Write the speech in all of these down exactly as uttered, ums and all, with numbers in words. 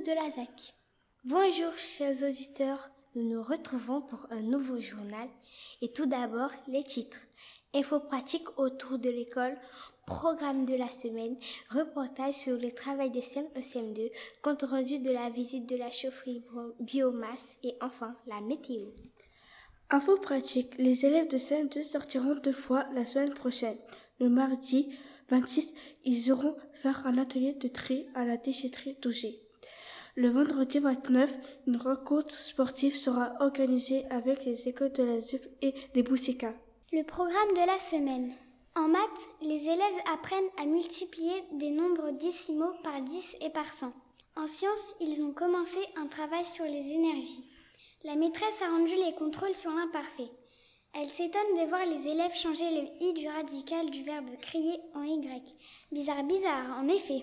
de la Z A C. Bonjour chers auditeurs, nous nous retrouvons pour un nouveau journal et tout d'abord les titres. Infos pratiques autour de l'école, programme de la semaine, reportage sur le travail des C M un C M deux, compte rendu de la visite de la chaufferie biomasse et enfin la météo. Infos pratiques, les élèves de C M deux sortiront deux fois la semaine prochaine. Le mardi vingt-six, ils auront faire un atelier de tri à la déchetterie d'Ougé. Le vendredi vingt-neuf, une rencontre sportive sera organisée avec les écoles de la Z U P et des Boussicas. Le programme de la semaine. En maths, les élèves apprennent à multiplier des nombres décimaux par dix et par cent. En sciences, ils ont commencé un travail sur les énergies. La maîtresse a rendu les contrôles sur l'imparfait. Elle s'étonne de voir les élèves changer le i du radical du verbe crier en y. Bizarre, bizarre, en effet.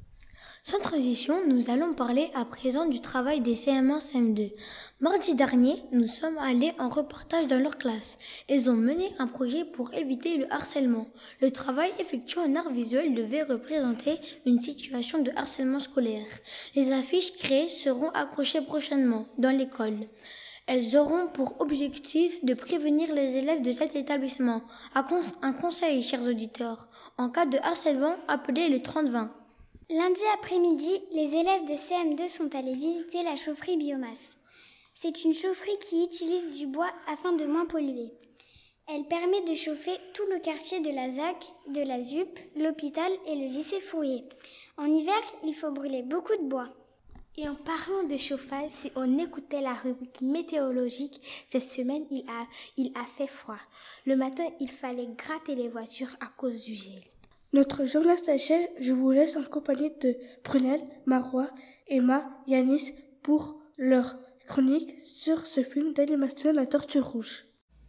Sans transition, nous allons parler à présent du travail des C M un C M deux. Mardi dernier, nous sommes allés en reportage dans leur classe. Ils ont mené un projet pour éviter le harcèlement. Le travail effectué en art visuel devait représenter une situation de harcèlement scolaire. Les affiches créées seront accrochées prochainement dans l'école. Elles auront pour objectif de prévenir les élèves de cet établissement. Un conseil, chers auditeurs, en cas de harcèlement, appelez le trente vingt. Lundi après-midi, les élèves de C M deux sont allés visiter la chaufferie biomasse. C'est une chaufferie qui utilise du bois afin de moins polluer. Elle permet de chauffer tout le quartier de la Z A C, de la Z U P, l'hôpital et le lycée Fourier. En hiver, il faut brûler beaucoup de bois. Et en parlant de chauffage, si on écoutait la rubrique météorologique, cette semaine, il a, il a fait froid. Le matin, il fallait gratter les voitures à cause du gel. Notre journal s'achève, je vous laisse en compagnie de Prunelle, Marois, Emma, Yanis pour leur chronique sur ce film d'animation La Tortue Rouge.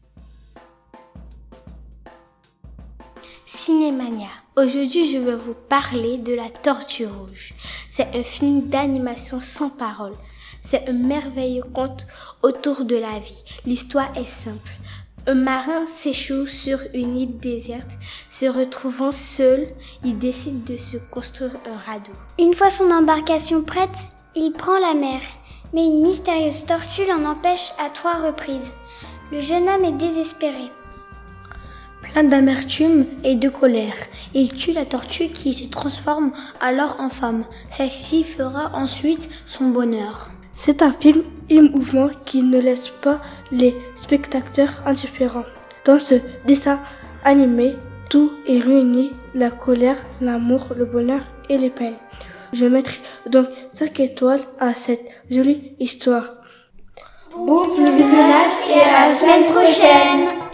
Cinémania. Aujourd'hui, je vais vous parler de La Tortue Rouge. C'est un film d'animation sans parole. C'est un merveilleux conte autour de la vie. L'histoire est simple. Un marin s'échoue sur une île déserte. Se retrouvant seul, il décide de se construire un radeau. Une fois son embarcation prête, il prend la mer. Mais une mystérieuse tortue l'en empêche à trois reprises. Le jeune homme est désespéré. Plein d'amertume et de colère, il tue la tortue qui se transforme alors en femme. Celle-ci fera ensuite son bonheur. C'est un film émouvant qui ne laisse pas les spectateurs indifférents. Dans ce dessin animé, tout est réuni, la colère, l'amour, le bonheur et les peines. Je mettrai donc cinq étoiles à cette jolie histoire. Bon visionnage et à la semaine prochaine!